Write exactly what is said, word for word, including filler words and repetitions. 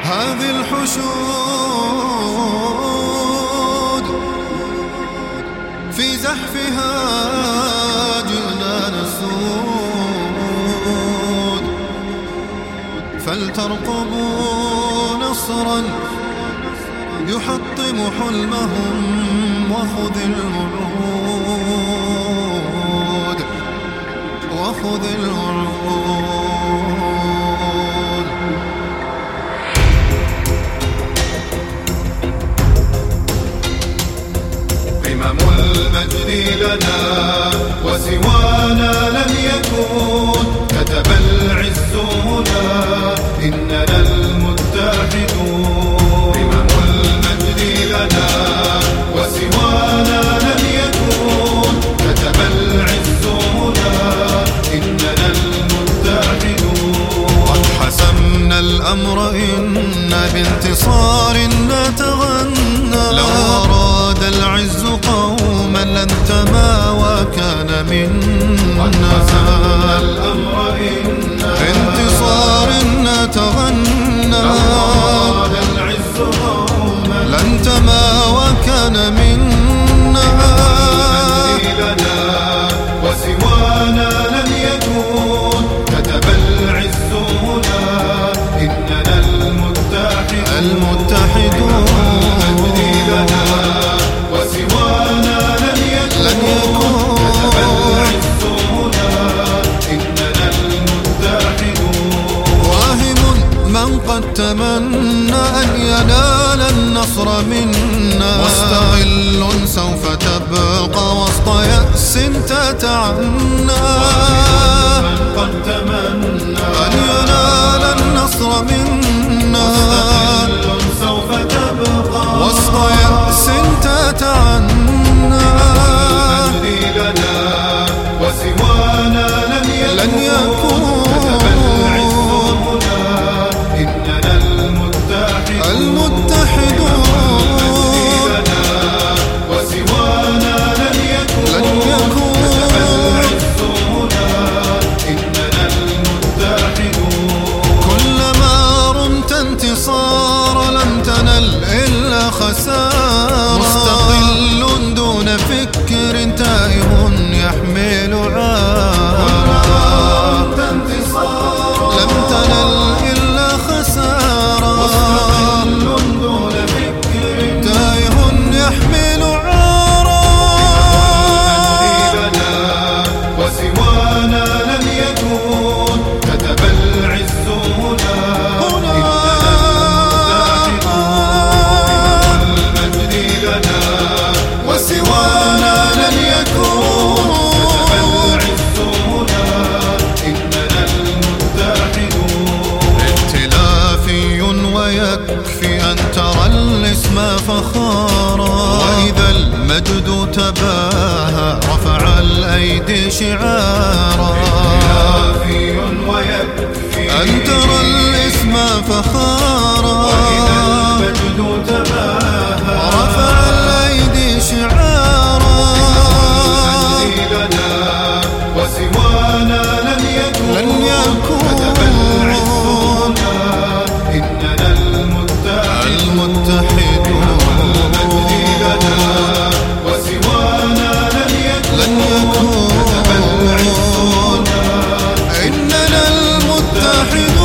هذه الحشود في زحفها جئنا نسود، فلترقبوا نصرا يحطم حلمهم وخذ الوعود وخذ الوعود. قمم المجد لنا وسوانا لم يكن، كتب العز هنا إننا المتحدون. قمم المجد لنا وسوانا لم يكن، كتب العز هنا إننا المتحدون. قد حسمنا الأمر إنا بانتصار نتغنى، لو أراد العز قوما لانتمى وكان منا. قد حسمنا الأمر إنا بانتصار نتغنى، لو أراد العز قوما لانتمى وكان منا. لنا وسوانا لم يكن، كتب العز هنا إننا المتحدون. المتحدون لنا وسوانا لم يكن، كتب العز هنا إننا المتحدون. واهم من قد تمنى أن ينال النصر منا، مستغل سوف تبقى وسط يأس تتعنى. من قد تمنى أن ينال النصر منا، مستغل سوف تبقى وسط يأس تتعنى. المجد لنا وسوانا لم يكن، كتب العز هنا إننا المتحدون. المتحدون لنا وسوانا لم يكن، كتب العز هنا إننا المتحدون. كلما رمت انتصار لم تنل إلا خسارة، مستقل دون فكر تائه يحمل عارا. رمت انتصار لم تنل إلا خسارة، مستقل دون فكر تائه يحمل عارا. لنا وسوانا لم يكن، كتب العز هنا إننا المتحدون. المجد لنا وسوانا لم يكن، كتب العز هنا إننا المتحدون. ائتلافي ويكفي أن ترى الاسم فخارا، وإذا المجد تباهى رفع الأيدي شعارا. ائتلافي ويكفي أن ترى الاسم فخارا، وإذا المجد تباهى رفع الأيدي شعارا. لنا وسوانا لم يكن، لن يكن، كتب العز هنا إننا المتحدون. المجد لنا وسوانا لم يكن، لن يكن، كتب العز هنا إننا المتحدون.